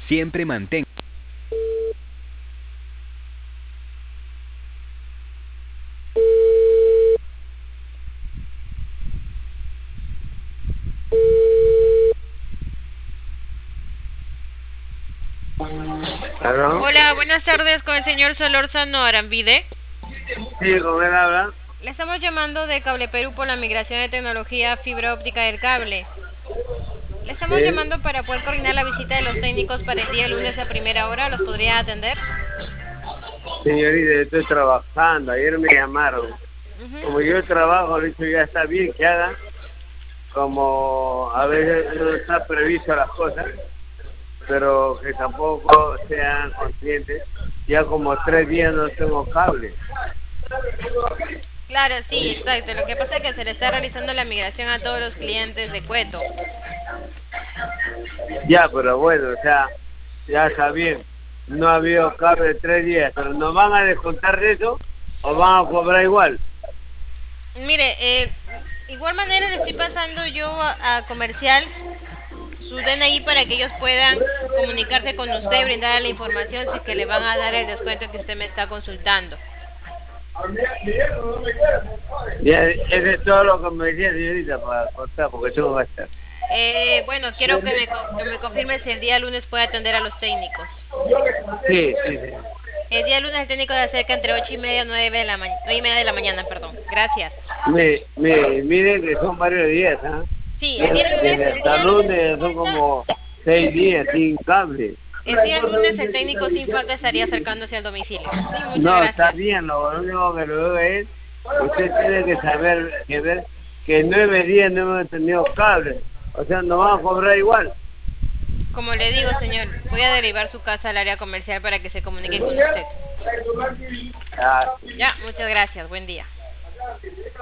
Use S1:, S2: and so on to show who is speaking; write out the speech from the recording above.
S1: Siempre mantén.
S2: ¿Aló?
S3: Hola, buenas tardes con el señor Solórzano Arambide.
S2: Sí, con él habla.
S3: Le estamos llamando de Cable Perú por la migración de tecnología fibra óptica del cable. Le estamos
S2: Sí.
S3: llamando para poder coordinar la visita de los técnicos para el día lunes a primera hora. ¿Los podría atender?
S2: Señorita, estoy trabajando. Ayer me llamaron. Como
S3: Ujú.
S2: yo trabajo, le dicho ya está bien que hagan. Como a veces no está previsto las cosas, pero que tampoco sean conscientes. Ya como 3 días no tengo cable.
S3: Claro, sí, exacto. Lo que pasa es que se le está realizando la migración a todos los clientes de Cueto.
S2: Ya, pero bueno, o sea, ya está bien. No ha habido cable 3 días, pero ¿nos van a descontar de eso o van a cobrar igual?
S3: Mire, igual manera le estoy pasando yo a comercial su DNI para que ellos puedan comunicarse con usted, brindarle la información si es que le van a dar el descuento que usted me está consultando.
S2: Ya, eso es todo lo que me decía señorita para contar, porque tengo que estar.
S3: Bueno, quiero que me confirme si el día lunes puede atender a los técnicos.
S2: Sí, sí, sí.
S3: El día lunes el técnico se acerca entre 8:30 y 9:30 de la mañana, perdón. Gracias.
S2: Miren que son varios días, ¿ah?
S3: Sí,
S2: Desde
S3: el
S2: hasta
S3: día lunes
S2: lunes
S3: sin
S2: son
S3: falta,
S2: como 6 días sin cable.
S3: el día lunes el técnico sin falta estaría acercándose al domicilio. Sí, muchas
S2: No, está
S3: gracias.
S2: bien, lo único que luego es, usted tiene que saber, que ver que 9 días no hemos tenido cable. O sea, nos van a cobrar igual.
S3: Como le digo, señor, voy a derivar su casa al área comercial para que se comuniquen con usted.
S2: Ah,
S3: Ya, muchas gracias. Buen día.